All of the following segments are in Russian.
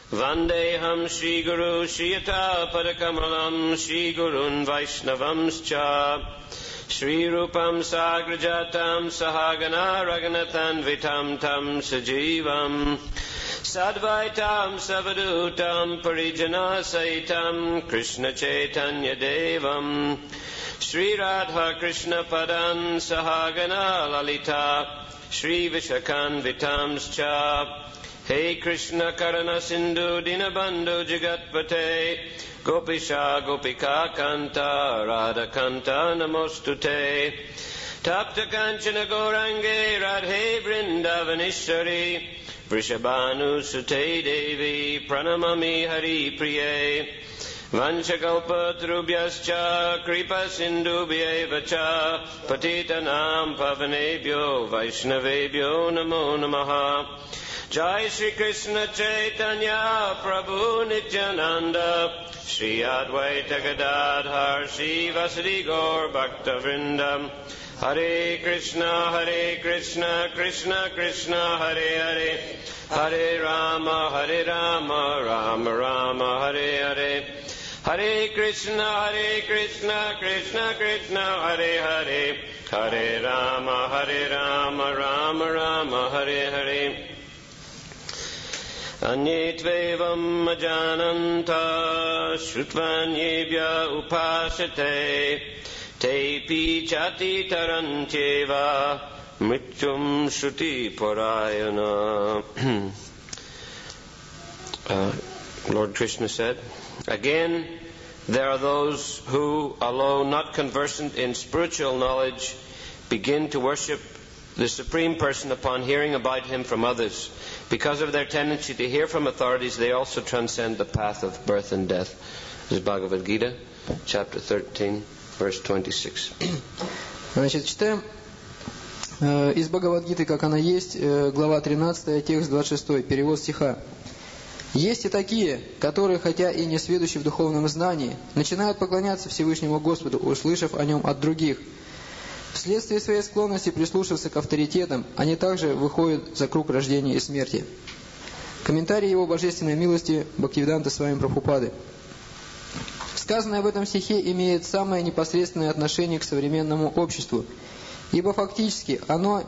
Vandeham Shri Guru Shiyata Padakamalam Shri Gurun Vaishnavamscha Shri Rupam Sagrajatam Sahagana Raghunathan Vitam Tam Sajivam Sadvaitam Savadutam Parijana Saitam Krishna Chaitanya Devam Shri Radha Krishna Padan Sahagana Lalita Shri Vishakan Vitamscha Hey Krishna Karana Sindhu Dinabandhu Jagatpate Gopisha Gopika Kanta Radha Kanta Namostute Tapta Kanchana Gourange Radhe Vrindavanishari Vrishabhanu Sute Devi Pranamami Hari Priye Vanchakalpatrubhyascha Kripa Sindhubhyevacha Patitanam Pavanebhyo Vaishnavebhyo Namo Namaha Jai Shri Krishna Chaitanya Prabhu Nityananda Shri Advaita Gadadhar Shri Vasadi Gaur Bhakta Vrindam Hare Krishna Krishna Krishna Hare Hare Hare Rama Rama Rama Hare Hare Hare Krishna Krishna Krishna Hare Hare Hare Rama Rama Rama Hare Hare Anyetvevam ajananta Shrutvanyebhya upasate Tepi chati tarancheva Mrityum shruti parayana. Lord Krishna said, again, there are those who, although not conversant in spiritual knowledge, begin to worship the Supreme Person upon hearing about Him from others. Because of their tendency to hear from authorities, they also transcend the path of birth and death. This is Bhagavad Gita, chapter 13, verse 26. Значит, читаем из Бхагавад-гиты, как она есть, глава 13, текст 26, перевод стиха. Есть и такие, которые, хотя и не сведущи в духовном знании, начинают поклоняться Всевышнему Господу, услышав о Нем от других. Вследствие своей склонности прислушиваться к авторитетам, они также выходят за круг рождения и смерти. Комментарий его божественной милости Бхактивиданта Свами Прабхупады. Сказанное в этом стихе имеет самое непосредственное отношение к современному обществу, ибо фактически оно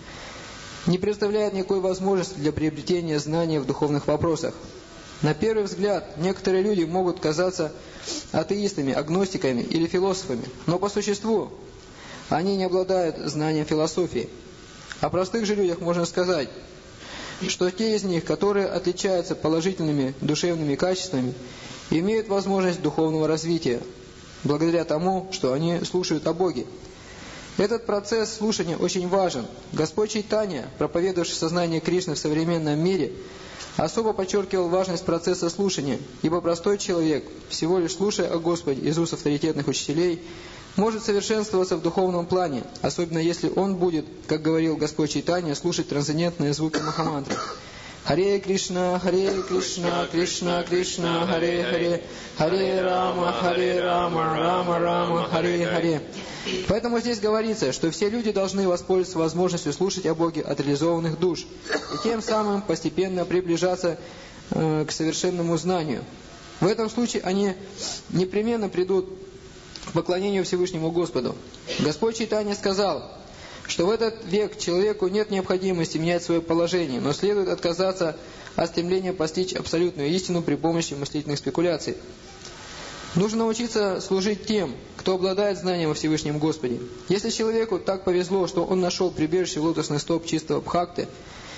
не представляет никакой возможности для приобретения знания в духовных вопросах. На первый взгляд, некоторые люди могут казаться атеистами, агностиками или философами, но по существу они не обладают знанием философии. О простых же людях можно сказать, что те из них, которые отличаются положительными душевными качествами, имеют возможность духовного развития, благодаря тому, что они слушают о Боге. Этот процесс слушания очень важен. Господь Чайтанья, проповедовавший сознание Кришны в современном мире, особо подчеркивал важность процесса слушания, ибо простой человек, всего лишь слушая о Господе из уст авторитетных учителей, может совершенствоваться в духовном плане, особенно если он будет, как говорил Господь Чайтанья, слушать трансцендентные звуки Махамантры. Харе Кришна, Кришна Кришна, Харе Харе, Харе Рама, Рама Рама, Харе Харе. Поэтому здесь говорится, что все люди должны воспользоваться возможностью слушать о Боге от реализованных душ и тем самым постепенно приближаться к совершенному знанию. В этом случае они непременно придут к поклонению Всевышнему Господу. Господь Чайтанья сказал, что в этот век человеку нет необходимости менять свое положение, но следует отказаться от стремления постичь абсолютную истину при помощи мыслительных спекуляций. Нужно научиться служить тем, кто обладает знанием о Всевышнем Господе. Если человеку так повезло, что он нашел прибежище в лотосных стоп чистого Бхакты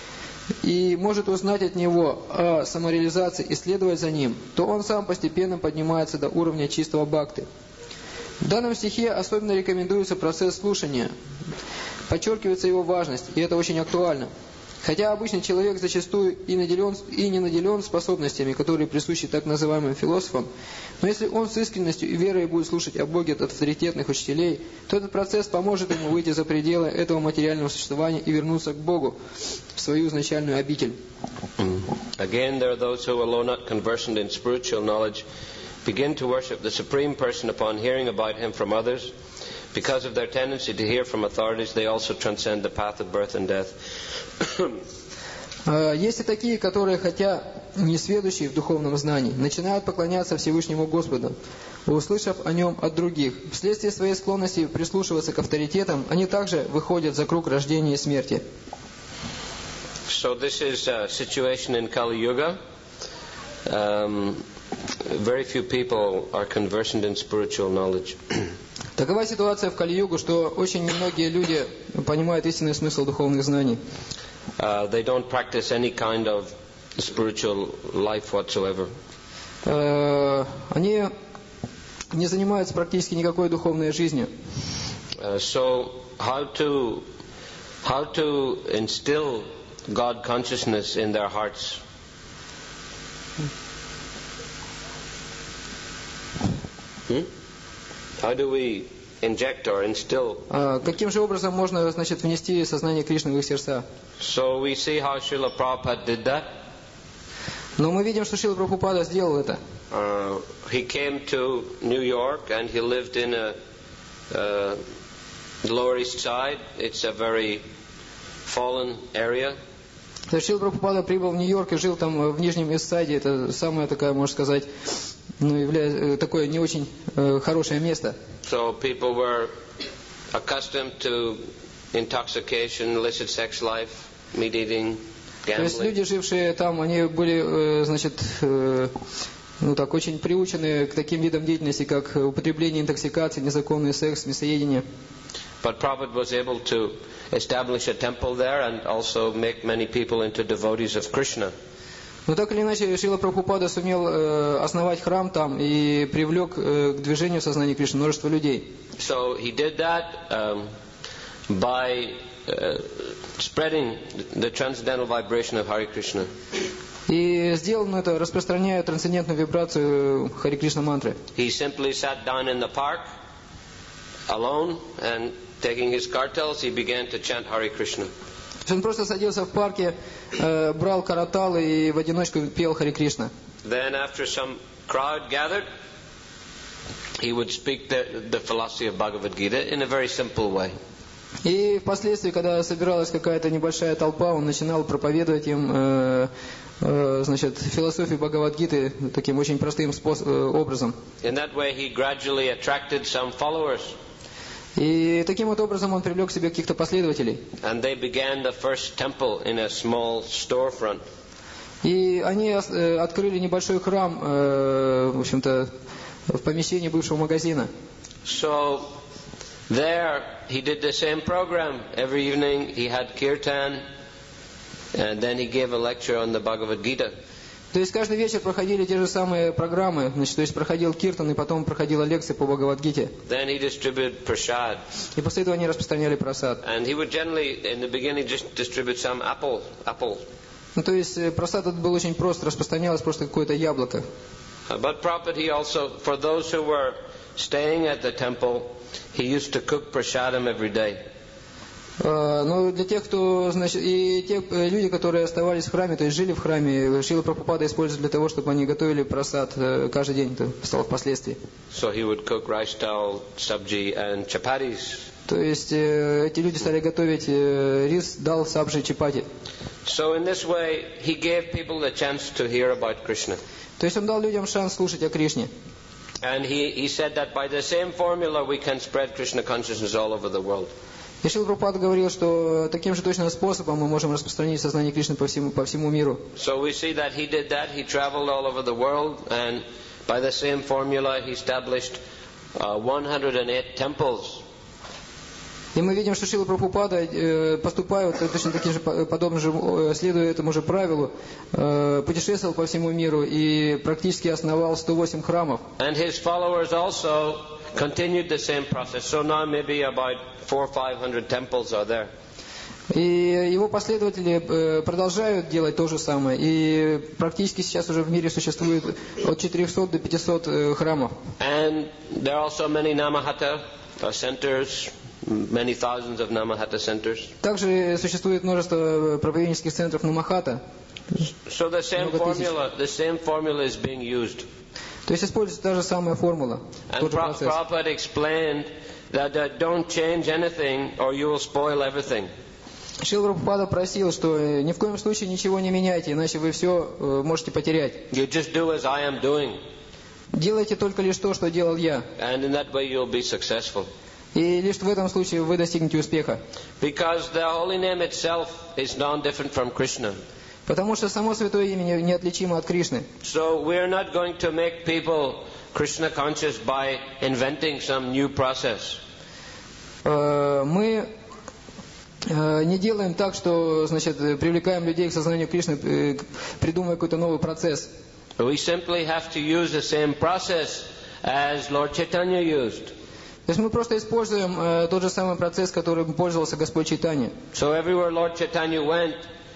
и может узнать от него о самореализации и следовать за ним, то он сам постепенно поднимается до уровня чистого Бхакты. В данном стихе особенно рекомендуется процесс слушания. Подчеркивается его важность, и это очень актуально. Хотя обычный человек зачастую и не наделен способностями, которые присущи так называемым философам, но если он с искренностью и верой будет слушать о Боге от авторитетных учителей, то этот процесс поможет ему выйти за пределы этого материального существования и вернуться к Богу, в свою изначальную обитель. Again, there are those who, although not conversant in spiritual knowledge, begin to worship the Supreme Person upon hearing about Him from others. Because of their tendency to hear from authorities, they also transcend the path of birth and death. Есть и такие, которые, хотя несведущие в духовном знании, начинают поклоняться Всевышнему Господу, услышав о Нем от других. Вследствие своей склонности прислушиваться к авторитетам, они также выходят за круг рождения и смерти. So this is a situation in Kali Yuga. Very few people are conversant in spiritual knowledge. Такова ситуация в Кали-югу, что очень немногие люди понимают истинный смысл духовных знаний. They don't practice any kind of spiritual life whatsoever. Они не занимаются практически никакой духовной жизнью. So how to instill God consciousness in their hearts? How do we inject or instill? Каким же образом можно, значит, внести сознание Кришны в их сердца? So we see how Srila Prabhupada did that. Но мы видим, что Шрила Прабхупада сделал это. He came to New York and he lived in a Lower East Side. It's a very fallen area. Шрила Прабхупада прибыл в Нью-Йорк и жил там в Нижнем Ист-Сайде. Это самое такое, можно сказать, такое не очень хорошее место. So people were accustomed to intoxication, illicit sex life, meat eating, gambling. То есть люди, жившие там, они были, значит, очень приучены к таким видам деятельности, как употребление интоксикации, незаконный секс, мясоедение. But Prabhupada was able to establish a temple there and also make many people into devotees of Krishna. Но так или иначе, Шрила Прабхупада сумел основать храм там и привлек к движению сознания Кришны множество людей. So he did that by spreading the transcendental vibration of Hare Krishna. И сделал он это, распространяя трансцендентную вибрацию Харе Кришна мантры. He simply sat down in the park alone and taking his kartals, he began to chant Hare Krishna. Он просто садился в парке, брал караталы и в одиночку пел Харе Кришна. Then after some crowd gathered, he would speak the philosophy of Bhagavad Gita in a very simple way. И впоследствии, когда собиралась какая-то небольшая толпа, он начинал проповедовать им, значит, философию Бхагавад-гиты таким очень простым образом. In that way he gradually attracted some followers. И таким вот образом он привлек к себе каких-то последователей. And they began the first temple in a small storefront. И они открыли небольшой храм, в общем-то, в помещении бывшего магазина. So there he did the same program. Every evening he had kirtan, and then he gave a lecture on the Bhagavad Gita. То есть каждый вечер проходили те же самые программы, значит, то есть проходил киртан и потом проходила лекция по Бхагавад-гите. Then he distributed prasad. И после этого они распространяли прасад. And he would generally, in the beginning, just distribute some apple. То есть прасад этот был очень прост, распространялось просто какое-то яблоко. But Prabhupada, he also, for those who were staying at the temple, he used to cook prasadam every day. Но для тех, кто, значит, и те люди, которые оставались в храме, то есть жили в храме, Шрила Прабхупада использует для того, чтобы они готовили прасад каждый день, это стало впоследствии. So he would cook rice dal, sabji and chapatis. То есть эти люди стали готовить рис, дал, сабжи, чапати. So in this way, he gave people the chance to hear about Krishna. То есть он дал людям шанс слушать о Кришне. And he said that by the same formula we can spread Krishna consciousness all over the world. И Шрила Прабхупада говорил, что таким же точно способом мы можем распространить сознание Кришны по всему миру. So we see that he did that. He traveled all over the world, and by the same formula he established 108 temples. И мы видим, что Шрила Прабхупада, поступая точно таким же, подобно же, следуя этому же правилу, путешествовал по всему миру и практически основал 108 храмов. And his followers also continued the same process. So now maybe about 400 or 500 temples are there. И его последователи продолжают делать то же самое. И практически сейчас уже в мире существует от 400 до 500 храмов. And there are also many Namahata centers, many thousands of Namahata centers. Также существует множество проповеднических центров Намахата. So the same formula is being used. То есть используется та же самая формула. And Prabhupada explained that don't change anything or you will spoil everything. Шрила Прабхупада просил, что ни в коем случае ничего не меняйте, иначе вы все можете потерять. You just do as I am doing, Делайте только лишь то, что делал я. and in that way you'll be successful. И лишь в этом случае вы достигнете успеха. Because the holy name itself is non-different from Krishna. Потому что само святое имя неотличимо от Кришны. So we're not going to make people Krishna conscious by inventing some new process. Мы не делаем так, что, значит, привлекаем людей к сознанию Кришны, придумывая какой-то новый процесс. We simply have to use the same process as Lord Chaitanya used. То есть мы просто используем тот же самый процесс, которым пользовался Господь Чайтанья. So everywhere Lord Chaitanya went,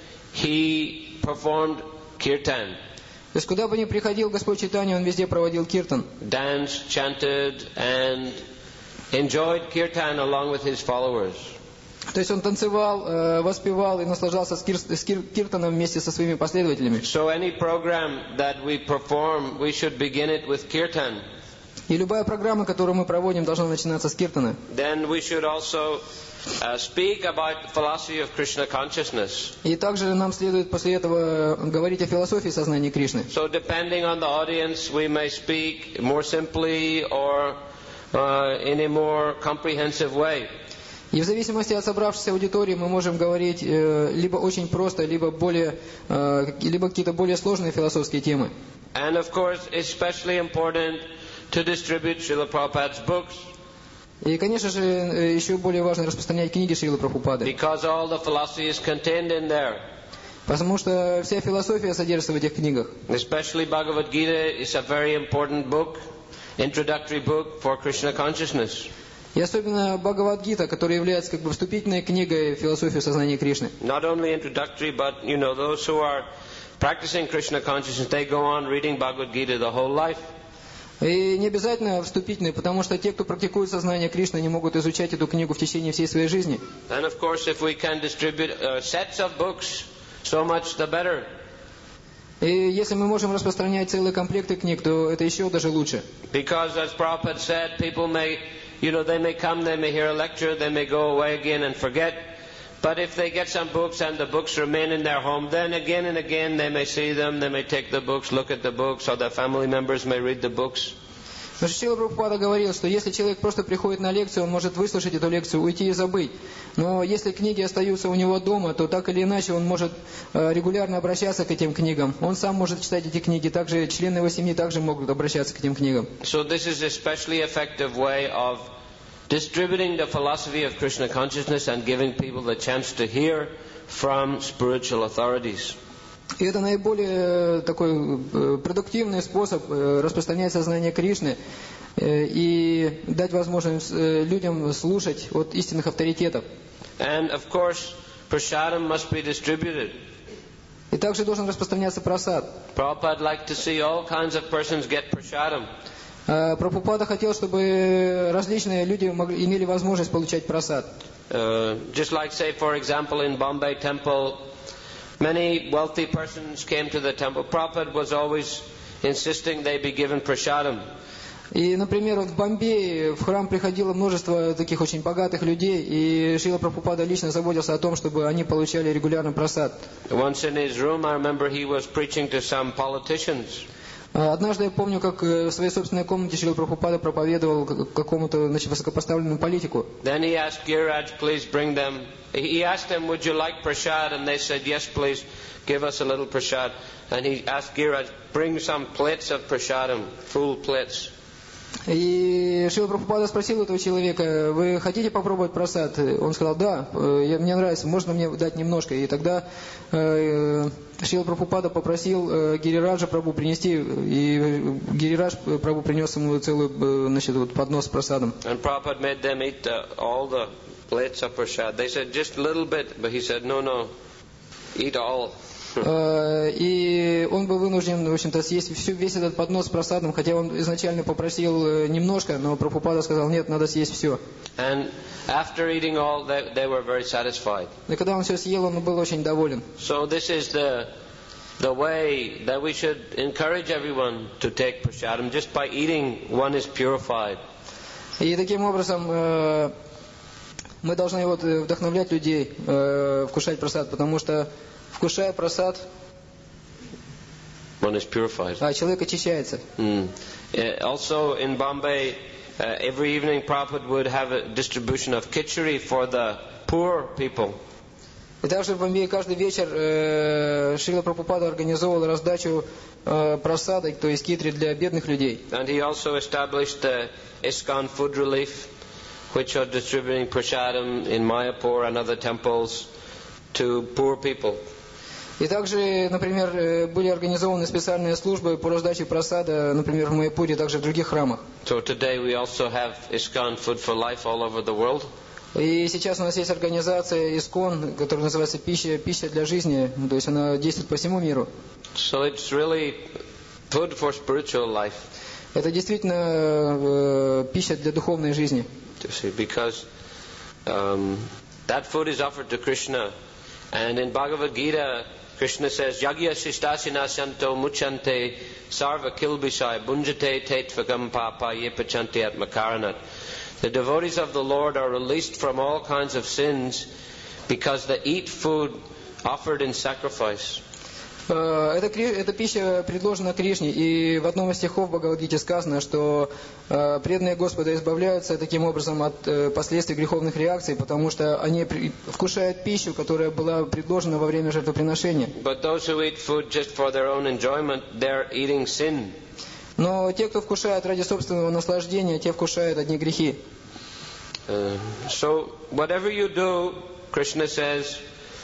he performed kirtan. То есть куда бы ни приходил Господь Чайтанья, он везде проводил киртан. Danced, chanted, and enjoyed kirtan along with his followers. То есть он танцевал, воспевал и наслаждался киртаном вместе со своими последователями. So any program that we perform, we should begin it with kirtan. И любая программа, которую мы проводим, должна начинаться с киртана. Then we should also speak about the philosophy of Krishna consciousness. И также нам следует после этого говорить о философии сознания Кришны. So depending on the audience, we may speak more simply or in a more comprehensive way. И в зависимости от собравшейся аудитории мы можем говорить либо очень просто, либо какие-то более сложные философские темы. And of course, especially important to distribute Srila Prabhupada's books. И, конечно же, еще более важно распространять книги Шрилы Прабхупады. Because all the philosophy is contained in there. Потому что вся философия содержится в этих книгах. Especially Bhagavad Gita is a very important book, introductory book for Krishna consciousness. И особенно Бхагавад-гита, которая является как бы вступительной книгой в философию сознания Кришны. Not only introductory, but those who are practicing Krishna consciousness, they go on reading Bhagavad Gita the whole life. И не обязательно вступительной, потому что те, кто практикует сознание Кришны, они могут изучать эту книгу в течение всей своей жизни. And of course, if we can distribute sets of books, so much the better. И если мы можем распространять целые комплекты книг, то это еще даже лучше. Because as Prabhupada said, people may, they may come, they may hear a lecture, they may go away again and forget. But if they get some books and the books remain in their home, then again and again they may see them, they may take the books, look at the books, or their family members may read the books. Потому что Шрила Прабхупада говорил, что если человек просто приходит на лекцию, он может выслушать эту лекцию, уйти и забыть. Но если книги остаются у него дома, то так или иначе он может регулярно обращаться к этим книгам. Он сам может читать эти книги, также члены его семьи также могут обращаться к этим книгам. So this is a especially effective way of distributing the philosophy of Krishna consciousness and giving people the chance to hear from spiritual authorities. И это наиболее такой продуктивный способ распространять сознание Кришны и дать возможность людям слушать от истинных авторитетов. And of course, prasadam must be distributed. И также должен распространяться прасад. Prabhupada liked to see all kinds of persons get prasadam. Прабхупада хотел, чтобы различные люди имели возможность получать прасад. Just like, say, for example, in Bombay temple, many wealthy persons came to the temple. Prabhupada was always insisting they be given prasadam. И, например, в Бомбее в храм приходило множество таких очень богатых людей, и Шрила Прабхупада лично заботился о том, чтобы они получали регулярно прасад. Once in his room, I remember he was preaching to some politicians. Однажды я помню, как в своей собственной комнате Шрила Прабхупада проповедовал какому-то высокопоставленному политику. Then he asked Giriraj, please bring them. He asked them, would you like prasad? And they said, yes, please, give us a little prasad. And he asked Giriraj, bring some plates of prasadam, full plates. И Шрила Прабхупада спросил этого человека, вы хотите попробовать прасад? Он сказал, да, мне нравится, можно мне дать немножко. И тогда Шрила Прабхупада попросил Гирираджа Прабху принести, и Гирирадж Прабху принес ему целый поднос с прасадом. And Prabhupada made them eat all the plates of prasad. They said, just a little bit, but he said, no, eat all. И он был вынужден, в общем-то, съесть весь этот поднос с прасадом, хотя он изначально попросил немножко, но Прабхупада сказал, нет, надо съесть все. And after eating all, they were very satisfied. И когда он все съел, он был очень доволен. So this is the way that we should encourage everyone to take prasadam. Just by eating, one is purified. И таким образом мы должны вот вдохновлять людей вкушать прасад, потому что вкушая прасад, one is purified. человек очищается. Also in Bombay, every evening Prabhupada would have a distribution of khichdi for the poor people. И также в Бомбее каждый вечер Шрила Прабхупада организовывал раздачу прасада, то есть китри для бедных людей. And he also established the ISKCON Food Relief, which are distributing prasadam in Mayapur and other temples to poor people. И также, например, были организованы специальные службы по раздаче прасада, например, в Майяпуре, также в других храмах. So today we also have ISKCON Food for Life all over the world. И сейчас у нас есть организация ISKCON, которая называется «Пища для жизни», то есть она действует по всему миру. So it's really food for spiritual life. Это действительно пища для духовной жизни. Because that food is offered to Krishna. And in Bhagavad Gita, Krishna says, Yagya Shistasina Santo Muchante Sarva Kilbishai Bunjate Tetvagam Papa Yepachanti Atmakaranat. The devotees of the Lord are released from all kinds of sins because they eat food offered in sacrifice. Эта пища предложена Кришне, и в одном из стихов Бхагавад-гите сказано, что преданные Господа избавляются таким образом от последствий греховных реакций, потому что они вкушают пищу, которая была предложена во время жертвоприношения. Но те, кто вкушает ради собственного наслаждения, те вкушают одни грехи. So whatever you do, Krishna says,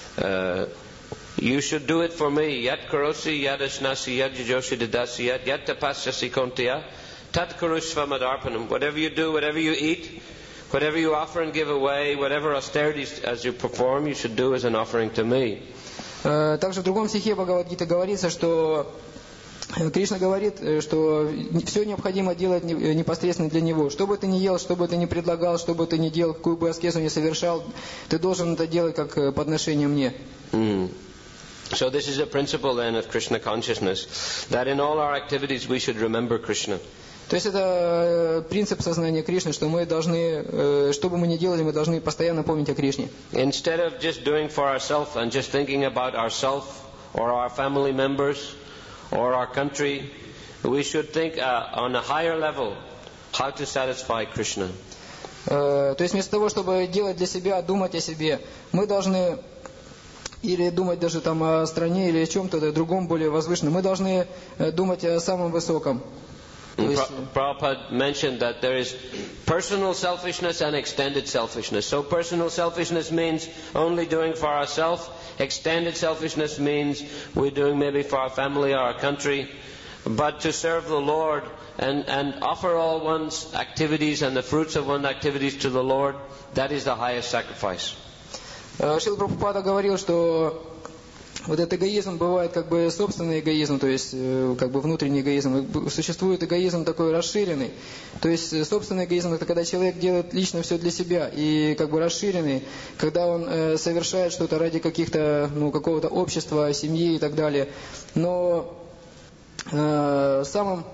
you should do it for me. Yat karosi yad asnasi yad jijoshi dadasi yat tapasyasi kontiya tat karushvamadarpanam. Whatever you do, whatever you eat, whatever you offer and give away, whatever austerities as you perform, you should do as an offering to me. Также в другом стихе Бхагавад-гиты говорится, что Кришна говорит, что все необходимо делать непосредственно для Него. Что бы ты ни ел, что бы ты ни предлагал, что бы ты ни делал, какую бы аскезу ни совершал, ты должен это делать как подношение мне. So this is a principle then of Krishna consciousness, that in all our activities we should remember Krishna. То есть это принцип сознания Кришны, что мы должны, что бы мы ни делали, мы должны постоянно помнить о Кришне. Instead of just doing for ourselves and just thinking about ourselves or our family members or our country, we should think on a higher level how to satisfy Krishna. То есть вместо того, чтобы делать для себя, думать о себе, мы должны или думать даже там о стране или о чем-то другом более возвышенном, мы должны думать о самом высоком. Prabhupada mentioned that there is personal selfishness and extended selfishness. So personal selfishness means only doing for ourselves. Extended selfishness means we're doing maybe for our family or our country. But to serve the Lord and offer all one's activities and the fruits of one's activities to the Lord, that is the highest sacrifice. Шрила Прабхупада говорил, что вот этот эгоизм бывает как бы собственный эгоизм, то есть как бы внутренний эгоизм. Существует эгоизм такой расширенный. То есть собственный эгоизм — это когда человек делает лично все для себя. И как бы расширенный, когда он совершает что-то ради каких-то, какого-то общества, семьи и так далее. Но самым...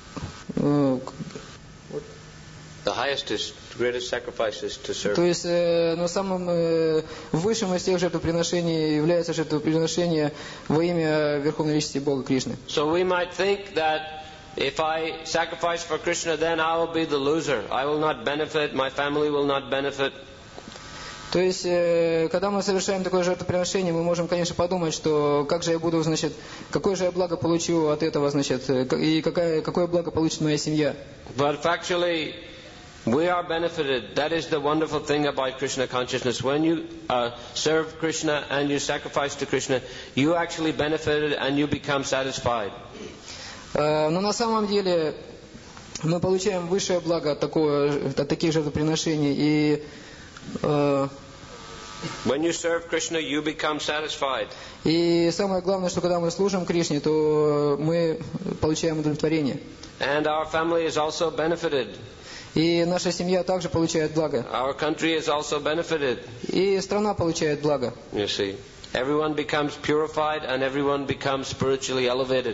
The highest is greatest sacrifice is to serve. То есть, самым высшим из всех жертвоприношений является жертвоприношение во имя Верховной Личности Бога Кришны. So we might think that if I sacrifice for Krishna, then I will be the loser. I will not benefit. My family will not benefit. То есть, когда мы совершаем такое жертвоприношение, мы можем, конечно, подумать, что как же я буду, какое же я благо получу от этого, и какое благо получит моя семья. But factually, we are benefited. That is the wonderful thing about Krishna consciousness. When you serve Krishna and you sacrifice to Krishna, you actually benefited and you become satisfied. Но на самом деле мы получаем высшее благо от таких жертвоприношений. И when you serve Krishna, you become satisfied. И самое главное, что когда мы служим Кришне, то мы получаем удовлетворение. And our family is also benefited. И наша семья также получает благо. Our country is also benefited. И страна получает благо. You see, everyone becomes purified and everyone becomes spiritually elevated.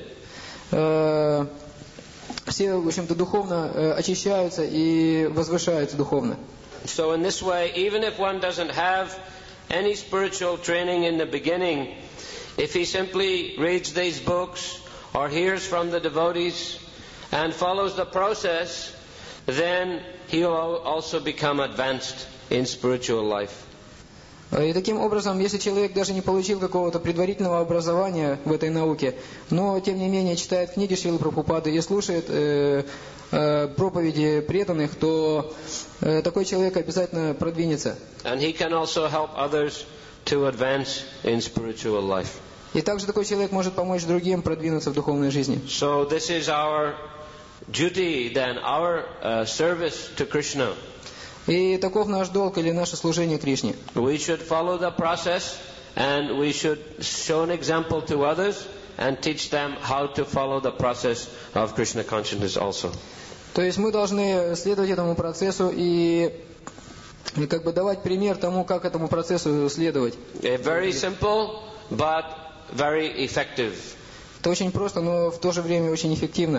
Все, в общем-то, духовно очищаются и возвышаются духовно. So in this way, even if one doesn't have any spiritual training in the beginning, if he simply reads these books or hears from the devotees and follows the process, then he will also become advanced in spiritual life. И таким образом, если человек даже не получил какого-то предварительного образования в этой науке, но тем не менее читает книги Шрилы Прабхупады и слушает проповеди преданных, то такой человек обязательно продвинется. And he can also help others to advance in spiritual life. И также такой человек может помочь другим продвинуться в духовной жизни. So this is our duty then, our service to Krishna. И таков наш долг или наше служение Кришне. We should follow the process and we should show an example to others and teach them how to follow the process of Krishna consciousness also. То есть мы должны следовать этому процессу и как бы давать пример тому, как этому процессу следовать. Very simple, but very effective. Это очень просто, но в то же время очень эффективно.